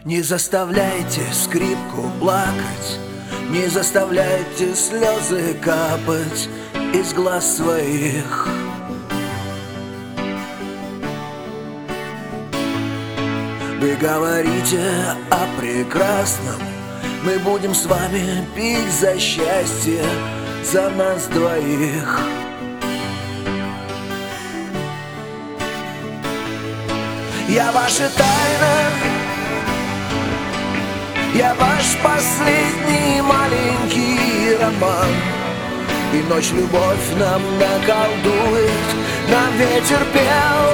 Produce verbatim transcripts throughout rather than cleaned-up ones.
Не заставляйте скрипку плакать, не заставляйте слезы капать из глаз своих. Вы говорите о прекрасном, мы будем с вами пить за счастье, за нас двоих. Я ваша тайна, я ваш последний маленький роман. И ночь любовь нам наколдует, нам ветер пел.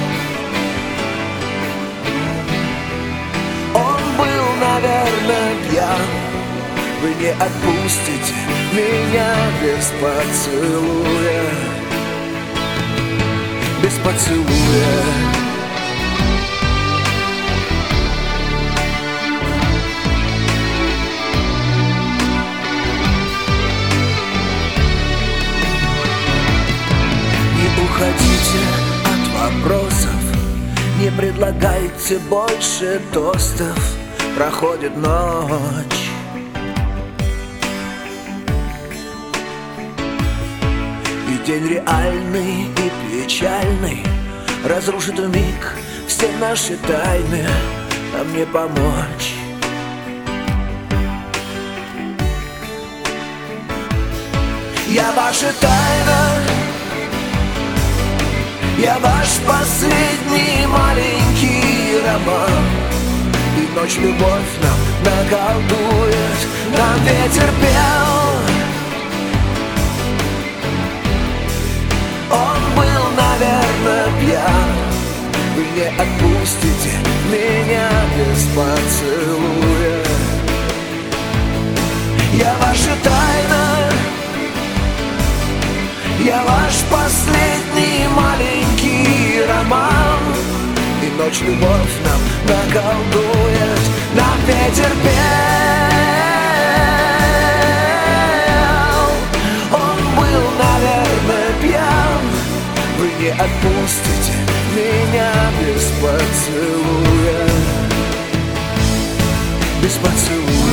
Он был, наверное, пьян. Вы не отпустите меня без поцелуя, без поцелуя. Уходите от вопросов, не предлагайте больше тостов. Проходит ночь, и день реальный и печальный разрушит вмиг все наши тайны, а мне помочь. Я ваша тайна, я ваш последний маленький роман. И ночь любовь нам наколдует, нам ветер пел. Он был, наверное, пьян. Вы не отпустите меня без поцелуя. Я ваша тайна, я ваш последний маленький роман. И ночь любовь нам наколдует, нам ветер пел. Он был, наверное, пьян. Вы не отпустите меня без поцелуя, без поцелуя.